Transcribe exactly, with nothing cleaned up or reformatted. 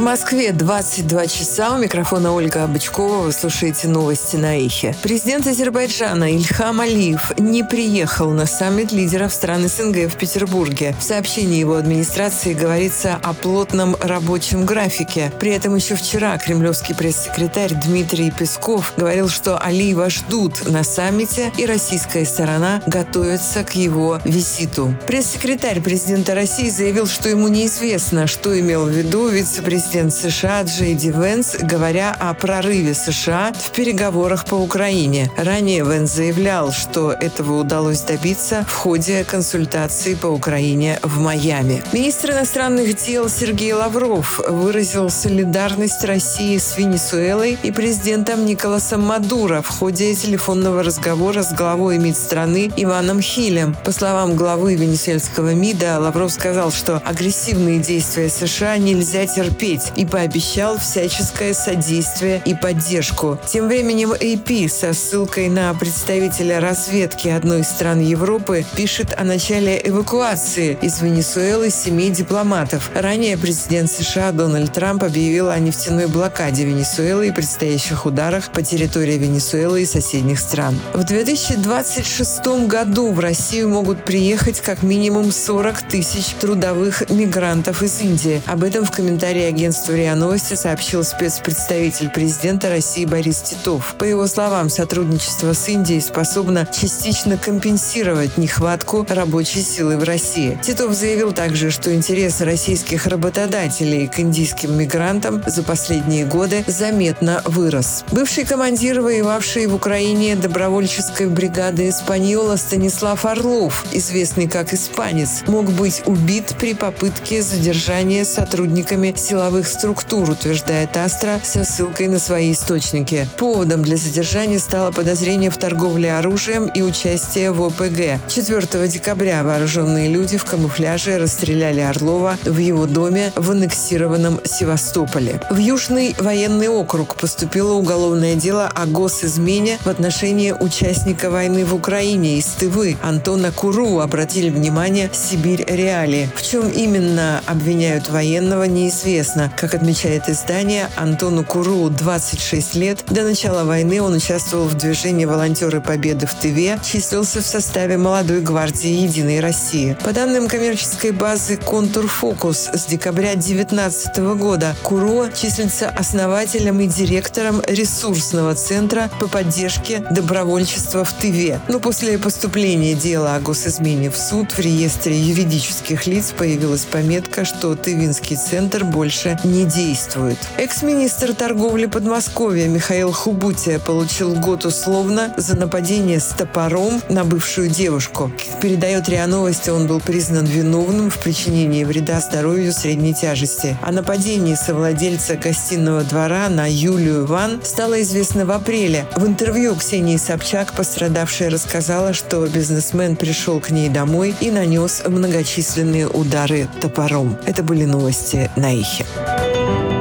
Москве двадцать два часа. У микрофона Ольга Бычкова. Вы слушаете новости на Эхе. Президент Азербайджана Ильхам Алиев не приехал на саммит лидеров стран СНГ в Петербурге. В сообщении его администрации говорится о плотном рабочем графике. При этом еще вчера кремлевский пресс-секретарь Дмитрий Песков говорил, что Алиева ждут на саммите, и российская сторона готовится к его визиту. Пресс-секретарь президента России заявил, что ему неизвестно, что имел в виду вице-президент США Джей Ди Венс, говоря о прорыве США в переговорах по Украине. Ранее Венс заявлял, что этого удалось добиться в ходе консультаций по Украине в Майами. Министр иностранных дел Сергей Лавров выразил солидарность России с Венесуэлой и президентом Николасом Мадуро в ходе телефонного разговора с главой МИД страны Иваном Хилем. По словам главы венесуэльского МИДа, Лавров сказал, что агрессивные действия США нельзя терпеть, и пообещал всяческое содействие и поддержку. Тем временем эй пи со ссылкой на представителя разведки одной из стран Европы пишет о начале эвакуации из Венесуэлы семи дипломатов. Ранее президент США Дональд Трамп объявил о нефтяной блокаде Венесуэлы и предстоящих ударах по территории Венесуэлы и соседних стран. В две тысячи двадцать шестом году в Россию могут приехать как минимум сорок тысяч трудовых мигрантов из Индии. Об этом в комментарии агентства РИА Новости сообщил спецпредставитель президента России Борис Титов. По его словам, сотрудничество с Индией способно частично компенсировать нехватку рабочей силы в России. Титов заявил также, что интерес российских работодателей к индийским мигрантам за последние годы заметно вырос. Бывший командир, воевавший в Украине добровольческой бригады «Эспаньола» Станислав Орлов, известный как «Испанец», мог быть убит при попытке задержания сотрудниками силовых структур, утверждает Астра со ссылкой на свои источники. Поводом для задержания стало подозрение в торговле оружием и участие в о пэ гэ. четвёртого декабря вооруженные люди в камуфляже расстреляли Орлова в его доме в аннексированном Севастополе. В Южный военный округ поступило уголовное дело о госизмене в отношении участника войны в Украине из Тывы Антона Куру, обратили внимание Сибирь Реалии. В чем именно обвиняют военного, неизвестно. Как отмечает издание, Антону Куру двадцать шесть лет. До начала войны он участвовал в движении «Волонтеры Победы» в Тыве, числился в составе молодой гвардии «Единой России». По данным коммерческой базы «Контур Фокус», с декабря две тысячи девятнадцатого года Куру числится основателем и директором ресурсного центра по поддержке добровольчества в Тыве. Но после поступления дела о госизмене в суд в реестре юридических лиц появилась пометка, что Тывинский центр больше не действует. Экс-министр торговли Подмосковья Михаил Хубутия получил год условно за нападение с топором на бывшую девушку. Как передает РИА Новости, он был признан виновным в причинении вреда здоровью средней тяжести. О нападении совладельца гостиного двора на Юлию Ван стало известно в апреле. В интервью Ксении Собчак пострадавшая рассказала, что бизнесмен пришел к ней домой и нанес многочисленные удары топором. Это были новости на Эхе.